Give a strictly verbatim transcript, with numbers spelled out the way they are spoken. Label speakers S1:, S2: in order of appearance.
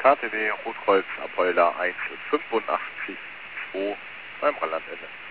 S1: K T W Rotkreuz Apolda eins fünfundachtzig zwei beim Rheinlandende.